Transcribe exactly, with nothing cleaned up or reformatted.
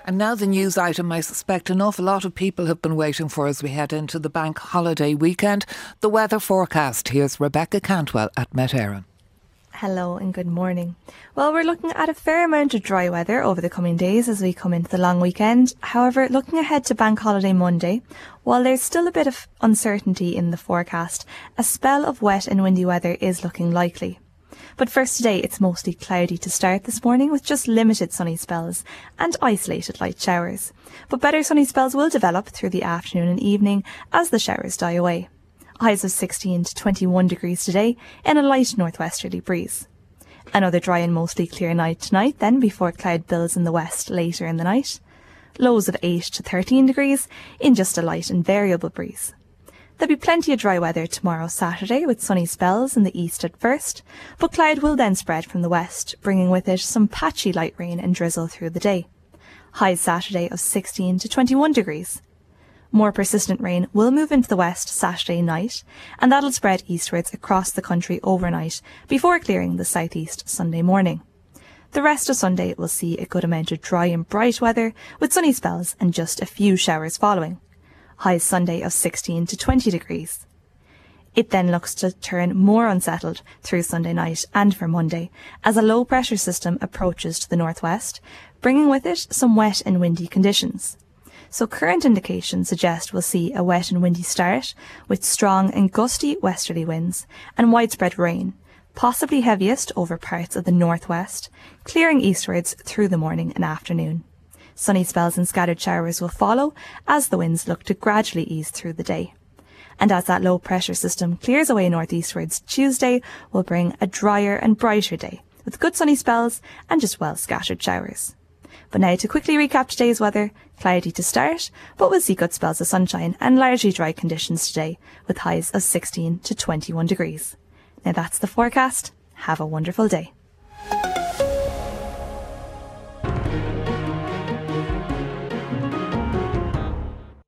And now the news item I suspect an awful lot of people have been waiting for as we head into the bank holiday weekend. The weather forecast. Here's Rebecca Cantwell at Met Éireann. Hello and good morning. Well, we're looking at a fair amount of dry weather over the coming days as we come into the long weekend. However, looking ahead to Bank Holiday Monday, while there's still a bit of uncertainty in the forecast, a spell of wet and windy weather is looking likely. But first today, it's mostly cloudy to start this morning with just limited sunny spells and isolated light showers. But better sunny spells will develop through the afternoon and evening as the showers die away. Highs of sixteen to twenty-one degrees today in a light northwesterly breeze. Another dry and mostly clear night tonight then before cloud builds in the west later in the night. Lows of eight to thirteen degrees in just a light and variable breeze. There'll be plenty of dry weather tomorrow Saturday with sunny spells in the east at first, but cloud will then spread from the west, bringing with it some patchy light rain and drizzle through the day. Highs Saturday of sixteen to twenty-one degrees. More persistent rain will move into the west Saturday night, and that'll spread eastwards across the country overnight before clearing the southeast Sunday morning. The rest of Sunday will see a good amount of dry and bright weather with sunny spells and just a few showers following. Highs Sunday of sixteen to twenty degrees. It then looks to turn more unsettled through Sunday night and for Monday as a low pressure system approaches to the northwest, bringing with it some wet and windy conditions. So current indications suggest we'll see a wet and windy start with strong and gusty westerly winds and widespread rain, possibly heaviest over parts of the northwest, clearing eastwards through the morning and afternoon. Sunny spells and scattered showers will follow as the winds look to gradually ease through the day. And as that low pressure system clears away northeastwards, Tuesday will bring a drier and brighter day with good sunny spells and just well scattered showers. But now to quickly recap today's weather, cloudy to start, but we'll see good spells of sunshine and largely dry conditions today with highs of sixteen to twenty-one degrees. Now that's the forecast. Have a wonderful day.